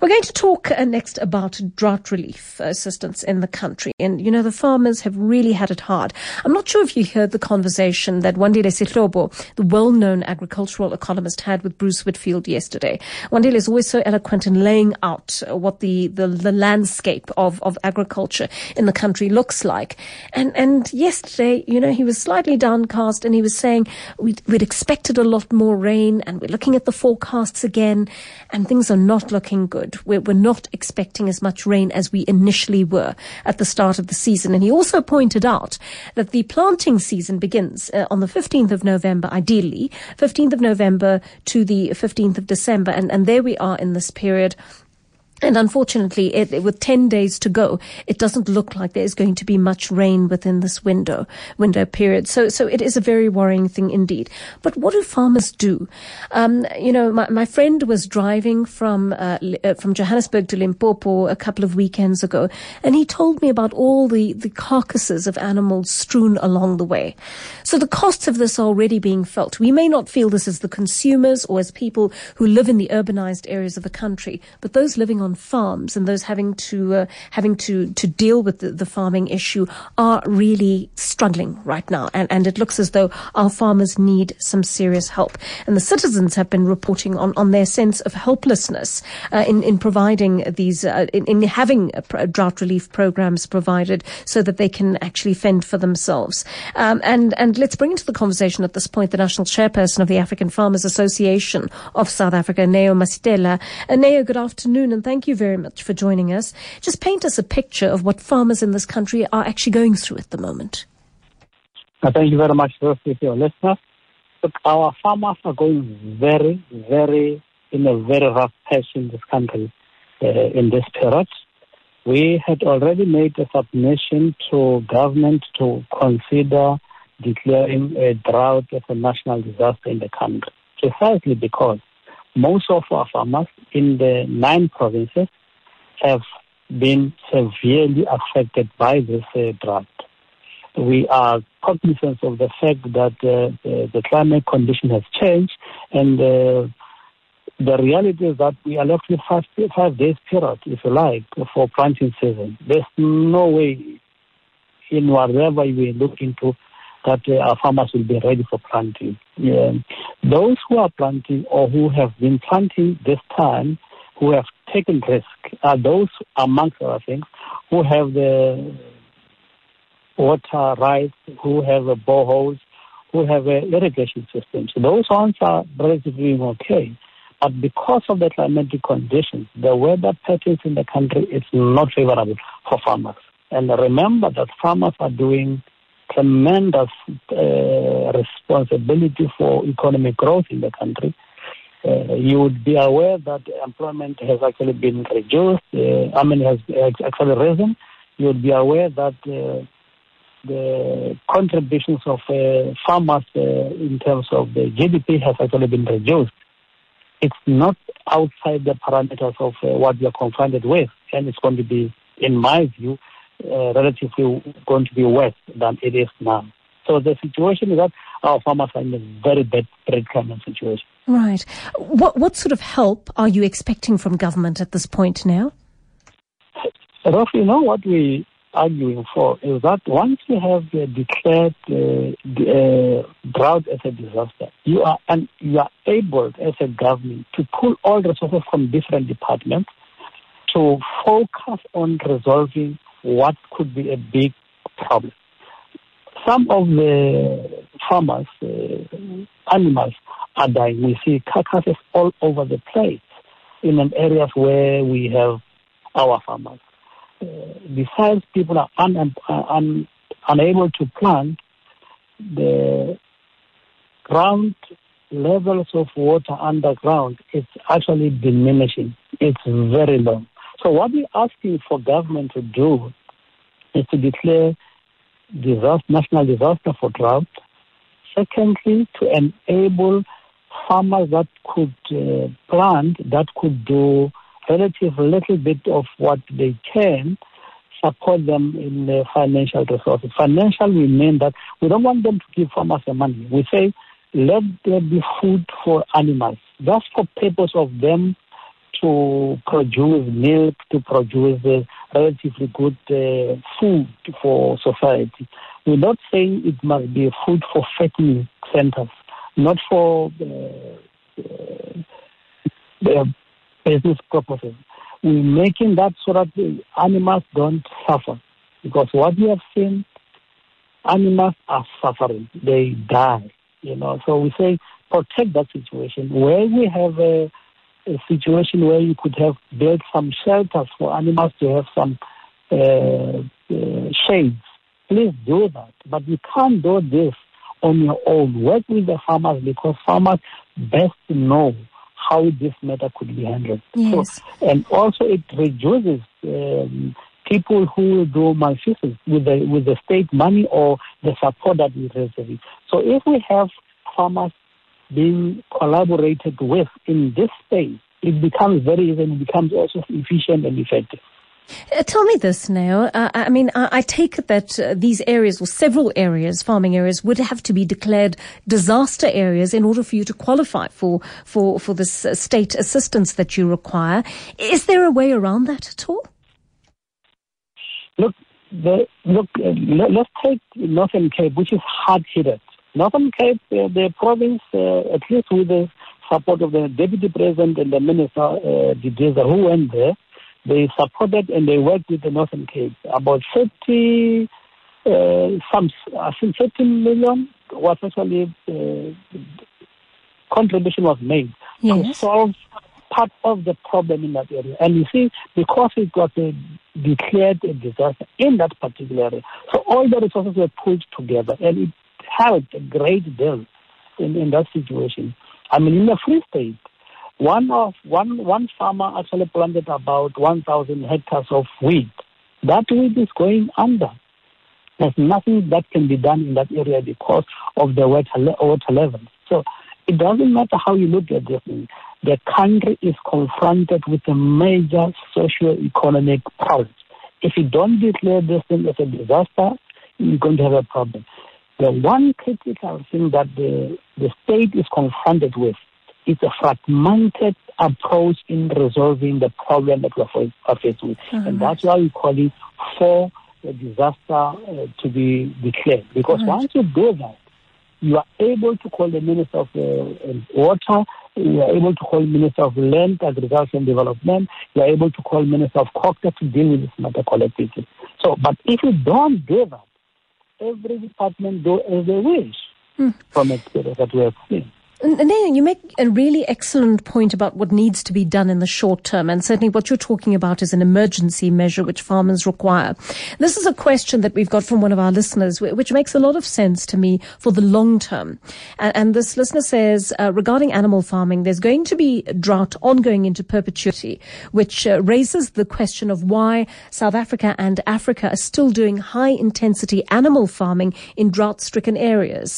We're going to talk next about drought relief assistance in the country. And, you know, the farmers have really had it hard. I'm not sure if you heard the conversation that Wandile Sihlobo, the well-known agricultural economist, had with Bruce Whitfield yesterday. Wandile is always so eloquent in laying out what the landscape of agriculture in the country looks like. And yesterday, you know, he was slightly downcast and he was saying we'd expected a lot more rain and we're looking at the forecasts again and things are not looking good. We're not expecting as much rain as we initially were at the start of the season. And he also pointed out that the planting season begins on the 15th of November, ideally, 15th of November to the 15th of December. And there we are in this period. And unfortunately, with 10 days to go, it doesn't look like there's going to be much rain within this window period. So it is a very worrying thing indeed. But what do farmers do? You know, my friend was driving from Johannesburg to Limpopo a couple of weekends ago, and he told me about all the carcasses of animals strewn along the way. So the costs of this are already being felt. We may not feel this as the consumers or as people who live in the urbanized areas of the country, but those living on farms and those having to deal with the farming issue are really struggling right now. And it looks as though our farmers need some serious help. And the citizens have been reporting on their sense of helplessness in providing these, in having drought relief programs provided so that they can actually fend for themselves. And let's bring into the conversation at this point the national chairperson of the African Farmers Association of South Africa, Neo Masitela. Neo, good afternoon, and thank you very much for joining us. Just paint us a picture of what farmers in this country are actually going through at the moment. Thank you very much, for your listeners. Look, our farmers are going very, very in a very rough patch in this country in this period. We had already made a submission to government to consider declaring a drought as a national disaster in the country, precisely because most of our farmers in the 9 provinces have been severely affected by this drought. We are cognizant of the fact that the climate condition has changed, and the reality is that we are left with 5 days period, if you like, for planting season. There's no way in whatever we look into that our farmers will be ready for planting. Those who are planting or who have been planting this time, who have taken risk, are those, amongst other things, who have the water rights, who have boreholes, who have irrigation systems. So those ones are relatively okay. But because of the climatic conditions, the weather patterns in the country is not favorable for farmers. And remember that farmers are doing tremendous responsibility for economic growth in the country. You would be aware that employment has actually been reduced, has actually risen. You would be aware that the contributions of farmers in terms of the GDP has actually been reduced. It's not outside the parameters of what we are confronted with, and it's going to be, in my view, relatively going to be worse than it is now. So the situation is that our farmers are in a very bad predicament situation. Right. What sort of help are you expecting from government at this point now? Roughly, what we are arguing for is that once you have declared drought as a disaster, you are able as a government to pull all resources from different departments to focus on resolving what could be a big problem. Some of the farmers, animals are dying. We see carcasses all over the place in areas where we have our farmers. Besides, people are unable to plant. The ground levels of water underground is actually diminishing. It's very low. So what we're asking for government to do is to declare national disaster for drought. Secondly, to enable farmers that could plant, that could do relatively little bit of what they can, support them in the financial resources. Financial, we mean that we don't want them to give farmers the money. We say let there be food for animals, just for purpose of them to produce milk, to produce relatively good food for society. We're not saying it must be food for fattening centers, not for business purposes. We're making that so that the animals don't suffer. Because what we have seen, animals are suffering. They die. So we say protect that situation. Where we have a situation where you could have built some shelters for animals to have some shades, please do that. But you can't do this on your own. Work with the farmers, because farmers best know how this matter could be handled. Yes. So, and also it reduces people who do malfeasance with the state money or the support that we receive. So if we have farmers being collaborated with in this space, it becomes very easy and it becomes also efficient and effective. Tell me this now. I take it that these areas, or several areas, farming areas, would have to be declared disaster areas in order for you to qualify for this state assistance that you require. Is there a way around that at all? Let's take Northern Cape, which is hard-hit. Northern Cape, the province, at least with the support of the Deputy President and the Minister, Didiza, who went there, they supported and they worked with the Northern Cape. About 30 million was actually contribution was made to solve part of the problem in that area. And you see, because it got declared a disaster in that particular area, so all the resources were pulled together, and it helped a great deal in that situation. In the Free State, one farmer actually planted about 1,000 hectares of wheat. That wheat is going under. There's nothing that can be done in that area because of the water levels. So it doesn't matter how you look at this thing. The country is confronted with a major socio-economic problem. If you don't declare this thing as a disaster, you're going to have a problem. The one critical thing that the state is confronted with is a fragmented approach in resolving the problem that we're faced with. Mm-hmm. And that's why we call it for the disaster to be declared. Because once you do that, you are able to call the Minister of Water, you are able to call the Minister of Land, Agriculture and Development, you are able to call the Minister of Culture to deal with this matter collectively. So, but if you don't do that, every department do as they wish from experience that we have seen. And then you make a really excellent point about what needs to be done in the short term, and certainly what you're talking about is an emergency measure which farmers require. This is a question that we've got from one of our listeners, which makes a lot of sense to me for the long term. And this listener says, regarding animal farming, there's going to be a drought ongoing into perpetuity, which raises the question of why South Africa and Africa are still doing high-intensity animal farming in drought-stricken areas.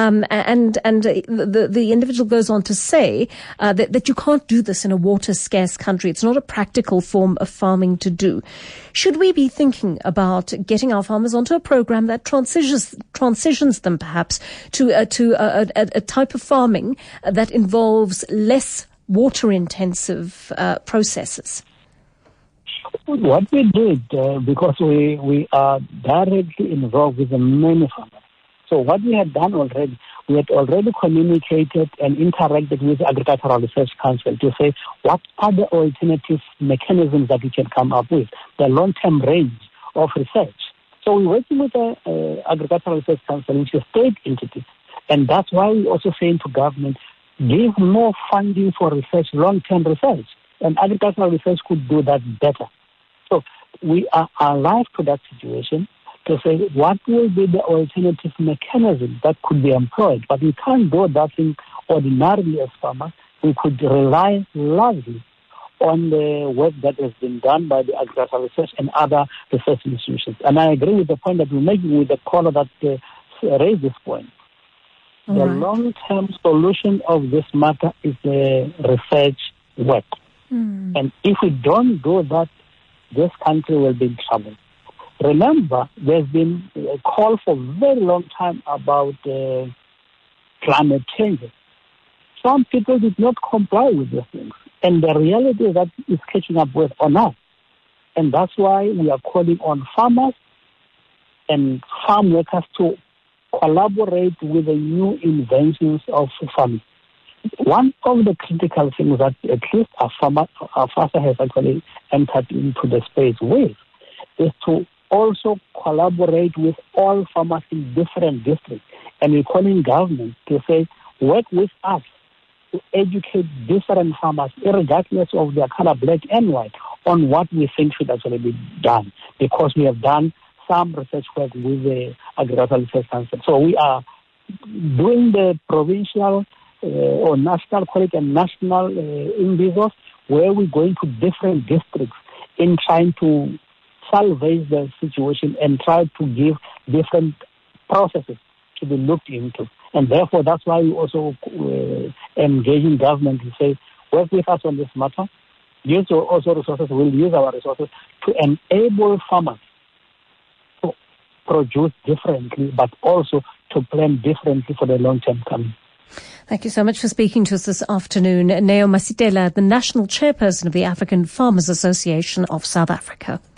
The individual goes on to say that you can't do this in a water-scarce country. It's not a practical form of farming to do. Should we be thinking about getting our farmers onto a program that transitions them perhaps to a type of farming that involves less water-intensive processes? What we did, because we are directly involved with the many farmers. So what we had done already, we had already communicated and interacted with the Agricultural Research Council to say what are the alternative mechanisms that we can come up with, the long-term range of research. So we're working with the Agricultural Research Council, which is a state entity, and that's why we're also saying to government, give more funding for research, long-term research, and agricultural research could do that better. So we are alive to that situation, to say what will be the alternative mechanism that could be employed. But we can't do that thing ordinarily as farmers. We could rely largely on the work that has been done by the Agricultural Research and other research institutions. And I agree with the point that we're making with the caller that raised this point. The long-term solution of this matter is the research work. And if we don't do that, this country will be in trouble. Remember, there's been a call for a very long time about climate change. Some people did not comply with these things. And the reality is that it's catching up with on us. And that's why we are calling on farmers and farm workers to collaborate with the new inventions of farming. One of the critical things that at least AFASA has actually entered into the space with is to also collaborate with all farmers in different districts. And we're calling government to say, work with us to educate different farmers, regardless of their color, black and white, on what we think should actually be done. Because we have done some research work with the Agricultural Research Council. So we are doing the provincial or national college and national individuals where we're going to different districts in trying to salvage the situation and try to give different processes to be looked into. And therefore, that's why we also engage in government to say, work with us on this matter. Use also resources, we'll use our resources to enable farmers to produce differently, but also to plan differently for the long term coming. Thank you so much for speaking to us this afternoon. Neo Masitela, the National Chairperson of the African Farmers Association of South Africa.